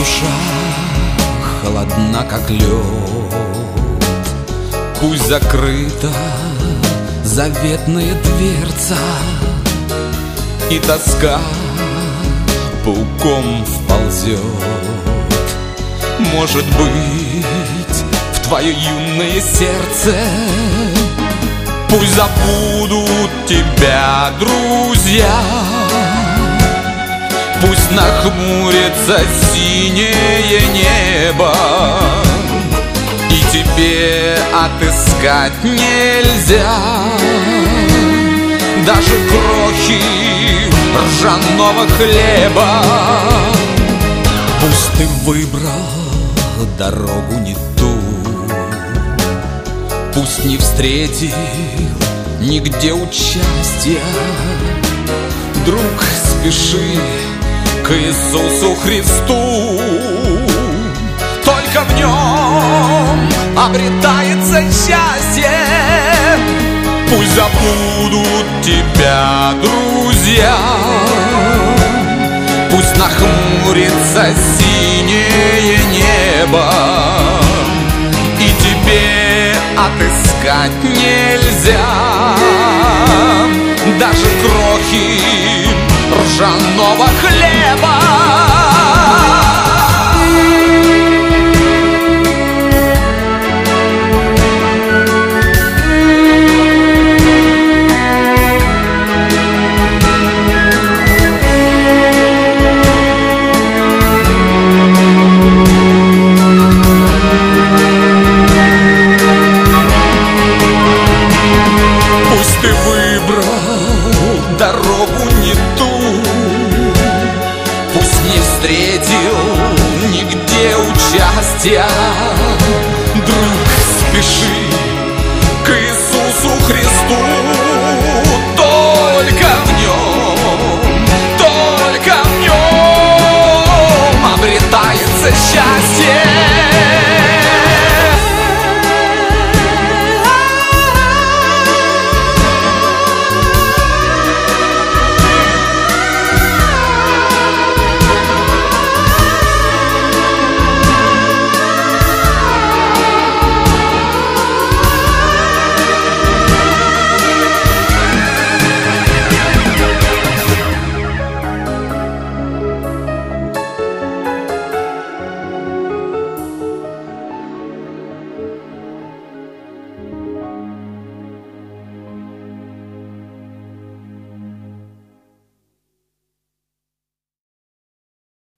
душа холодна, как лед, пусть закрыта заветная дверца, и тоска пауком вползет. Может быть, в твое юное сердце пусть забудут тебя друзья, пусть нахмурится синее небо, и тебе отыскать нельзя даже крохи ржаного хлеба. Пусть ты выбрал дорогу не ту, пусть не встретил нигде участия, друг, спеши к Иисусу Христу, только в нем обретается счастье. Пусть забудут тебя друзья, пусть нахмурится синее небо, и тебе отыскать нельзя даже крохи ржаного хлеба. Пусть ты выбрал